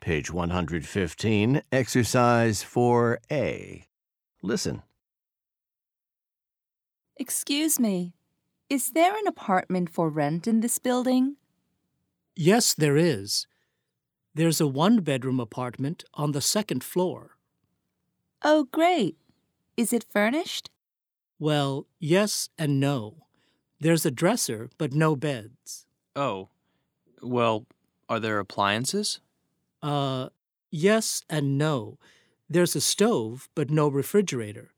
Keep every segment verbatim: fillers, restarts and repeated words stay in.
Page one hundred fifteen, Exercise four A. Listen. Excuse me, is there an apartment for rent in this building? Yes, there is. There's a one-bedroom apartment on the second floor. Oh, great. Is it furnished? Well, yes and no. There's a dresser, but no beds. Oh, well, are there appliances? Uh, yes and no. There's a stove, but no refrigerator.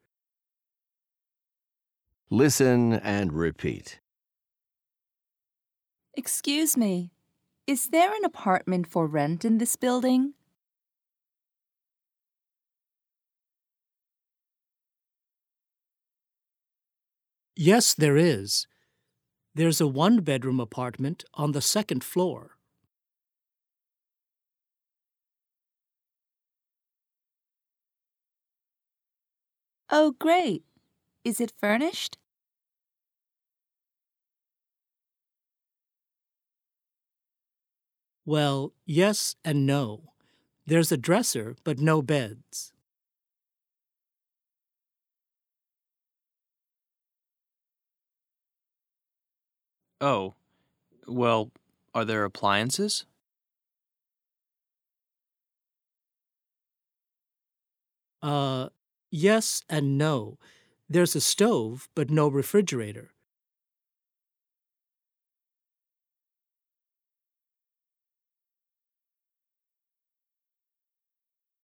Listen and repeat. Excuse me, is there an apartment for rent in this building? Yes, there is. There's a one-bedroom apartment on the second floor. Oh, great. Is it furnished? Well, yes and no. There's a dresser, but no beds. Oh, well, are there appliances? Uh, yes and no. There's a stove, but no refrigerator.